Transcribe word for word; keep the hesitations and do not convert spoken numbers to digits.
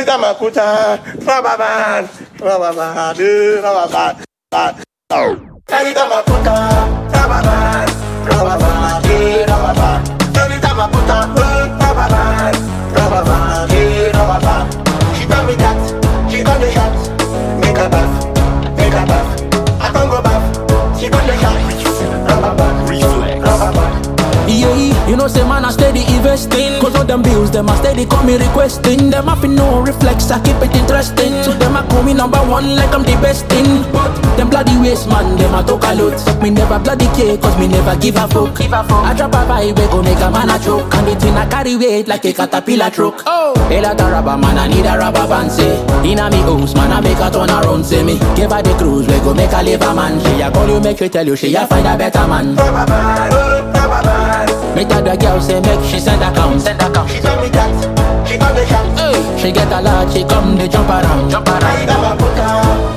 Anytime I put her, rubber band, rubber band, rubber band, anytime I put her, rubber band, rubber band, rubber band. Anytime I put her, rubber band, rubber band, rubber band. She tell me that, she got the shot, make her bath, make her bath. I can't go back, she got the shot, rubber band, rubber band. Yeah, you know say man I steady investing. Cause all them bills, them I steady call me requesting. Them have no reflex, I keep it interesting. So them I call me number one like I'm the best thing. But them bloody waste man, them I talk a lot. But me never bloody care, cause me never give a fuck. Give a fuck. I drop a vibe, we go make a man a choke. And the thing I carry weight like a caterpillar truck. Oh, they like a rubber man, I need a rubber band, say. Inna me house, man, I make a turn around, say me. Give her the cruise, we go make a live a man. She a call you, make she tell you, she a find a better man. Rubber band, rubber band. Me tell the girl say make she send account, send account. She tell me that, she got the shot. Hey, she get a lot, she come, they jump around, jump around. Anytime I put her,